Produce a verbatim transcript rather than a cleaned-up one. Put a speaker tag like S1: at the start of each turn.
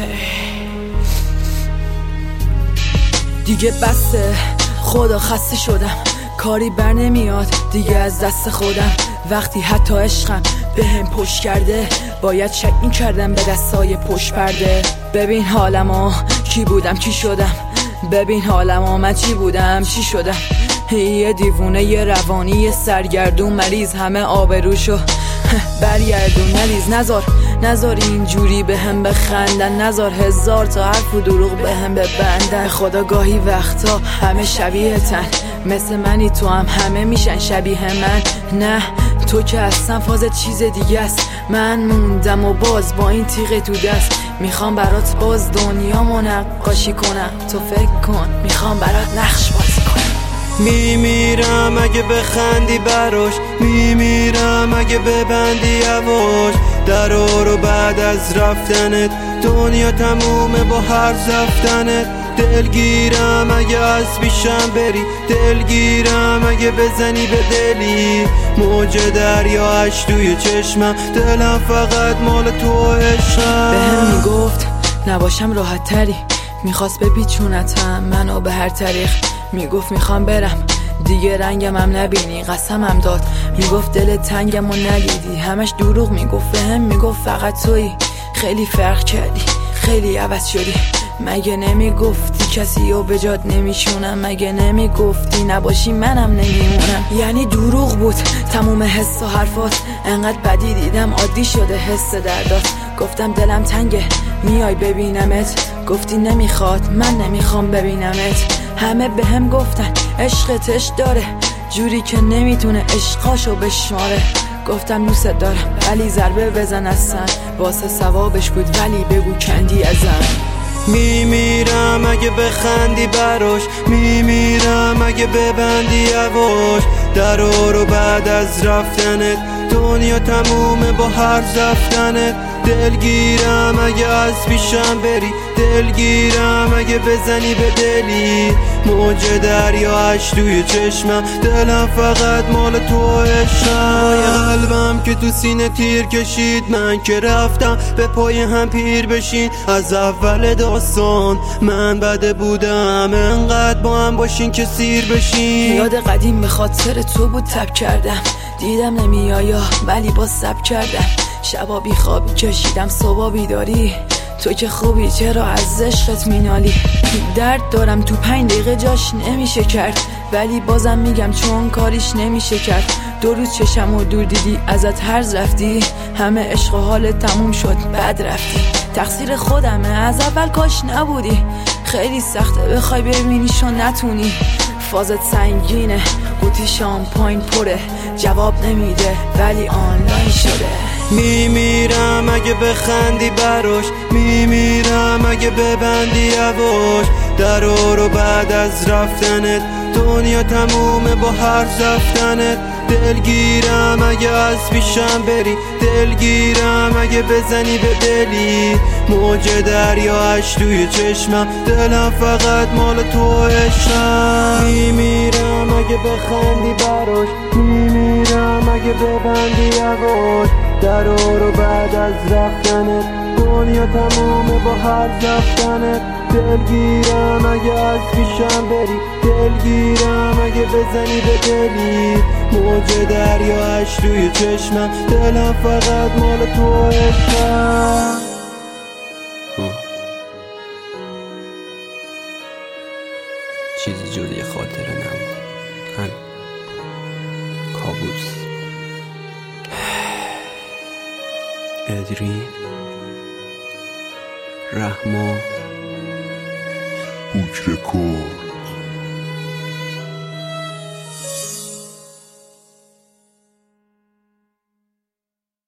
S1: دیگه بسه، خدا خسته شدم، کاری بر نمیاد دیگه از دست خودم. وقتی حتی عشقم به هم پشت کرده، باید شک میکردم به دستای پشت پرده. ببین حالمو، کی بودم کی شدم، ببین حالمو من چی بودم چی شدم. یه دیوونه یه روانی یه سرگردون مریض، همه آبروشو برگردون. نریز نزار نزار اینجوری به هم بخندن، نزار هزار تا حرف و دروغ به هم ببندن. خدا گاهی وقتا همه شبیه تن، مثل منی تو هم همه میشن شبیه من. نه تو که اصلا فاز چیز دیگه است، من موندم و باز با این تیغ تو دست. میخوام برات باز دنیامو نقاشی کنم، تو فکر کن میخوام برات نقش بازی کنم.
S2: میمیرم اگه بخندی براش، میمیرم اگه ببندی یواش درا رو بعد از رفتنت. دنیا تمومه با هر زفتنت. دلگیرم اگه از پیشم بری، دلگیرم اگه بزنی به دلی. موج دریاش توی چشمم، دلم فقط مال تو عشقم.
S1: به هم میگفت نباشم راحت تری، میخواست بپیچونتم منو به هر طریق. میگفت میخوام برم دیگه رنگم هم نبینی، قسمم داد میگفت دل تنگم و ندیدی. همش دروغ میگفت به هم میگفت فقط تویی. خیلی فرق کردی خیلی عوض شدی، مگه نمیگفتی کسی رو به جات نمیشونم؟ مگه نمیگفتی نباشی منم نمیمونم؟ یعنی دروغ بود تموم حس و حرفات، انقدر بدی دیدم عادی شده حس دردات. گفتم دلم تنگه میای ببینمت، گفتی نمیخواد من نمیخوام ببینمت. همه به هم گفتن عشقتش داره جوری که نمیتونه عشقاشو بشماره. گفتم دوست دارم ولی ضربه بزن اصلا، واسه ثوابش بود ولی بگو کندی ازم.
S2: میمیرم اگه بخندی براش، میمیرم اگه ببندی یواش درا رو بعد از رفتنت. دنیا تمومه با هر زفتنت. دلگیرم اگه از پیشم بری، دلگیرم اگه بزنی به دلی. موج دریاش توی چشمم، دلم فقط مال تو عشقم. قلبم که تو سینه تیر کشید، من که رفتم به پای هم پیر بشین. از اول داستان من بده بودم، انقدر با هم باشین که سیر بشین.
S1: یاد قدیم به خاطر تو بود تب کردم، دیدم نمیایا ولی با سب کردم. شبا بی خوابی کشیدم صبح بیداری، تو که خوبی چرا از عشقت مینالی. درد دارم تو پنج دقیقه جاش نمیشه کرد، ولی بازم میگم چون کاریش نمیشه کرد. دو روز چشم و دور دیدی ازت هرز رفتی، همه عشق و حالت تموم شد بعد رفتی. تقصیر خودمه از اول کاش نبودی، خیلی سخته بخوای ببینیش و نتونی. فازت سنگینه قوطی شامپاین پره، جواب نمیده ولی آنلاین شده.
S2: میمیرم اگه بخندی براش، میمیرم اگه ببندی یواش درا رو بعد از رفتنت. دنیا تمومه با هر زفتنت. دلگیرم اگه از پیشم بری، دلگیرم اگه بزنی به دلی. موج دریاش توی چشمم، دلم فقط مال تو عشقم. میمیرم اگه بخندی براش، میمیرم اگه ببندی یواش درا رو بعد از رفتنت. دنیا تمومه با هر زفتنت. دلگیرم اگه از پیشم بری، دلگیرم اگه بزنی به دلی. موج دریاش توی چشمم، دلم فقط مال تو عشقم.
S3: چیزی جز یه خاطره نبود، هم کابوس. ادرین، رحمان،
S4: اوکرکور